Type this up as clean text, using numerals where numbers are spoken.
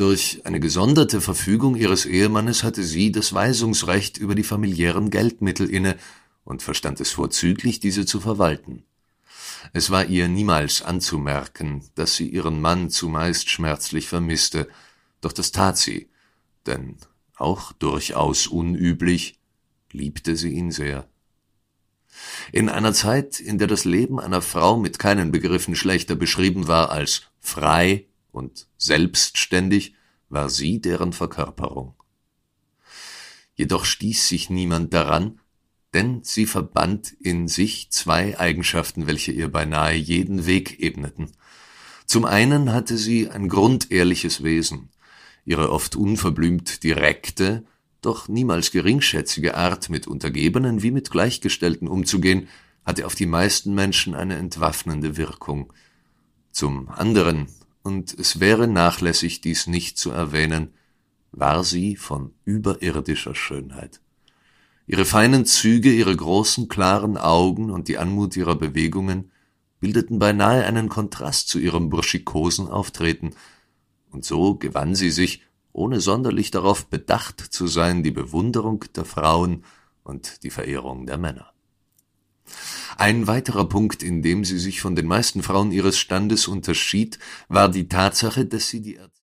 Durch eine gesonderte Verfügung ihres Ehemannes hatte sie das Weisungsrecht über die familiären Geldmittel inne und verstand es vorzüglich, diese zu verwalten. Es war ihr niemals anzumerken, dass sie ihren Mann zumeist schmerzlich vermisste, doch das tat sie, denn, auch durchaus unüblich, liebte sie ihn sehr. In einer Zeit, in der das Leben einer Frau mit keinen Begriffen schlechter beschrieben war als frei und selbstständig, war sie deren Verkörperung. Jedoch stieß sich niemand daran, denn sie verband in sich zwei Eigenschaften, welche ihr beinahe jeden Weg ebneten. Zum einen hatte sie ein grundehrliches Wesen. Ihre oft unverblümt direkte, doch niemals geringschätzige Art, mit Untergebenen wie mit Gleichgestellten umzugehen, hatte auf die meisten Menschen eine entwaffnende Wirkung. Zum anderen, und es wäre nachlässig, dies nicht zu erwähnen, war sie von überirdischer Schönheit. Ihre feinen Züge, ihre großen, klaren Augen und die Anmut ihrer Bewegungen bildeten beinahe einen Kontrast zu ihrem burschikosen Auftreten, und so gewann sie sich, ohne sonderlich darauf bedacht zu sein, die Bewunderung der Frauen und die Verehrung der Männer. Ein weiterer Punkt, in dem sie sich von den meisten Frauen ihres Standes unterschied, war die Tatsache, dass sie die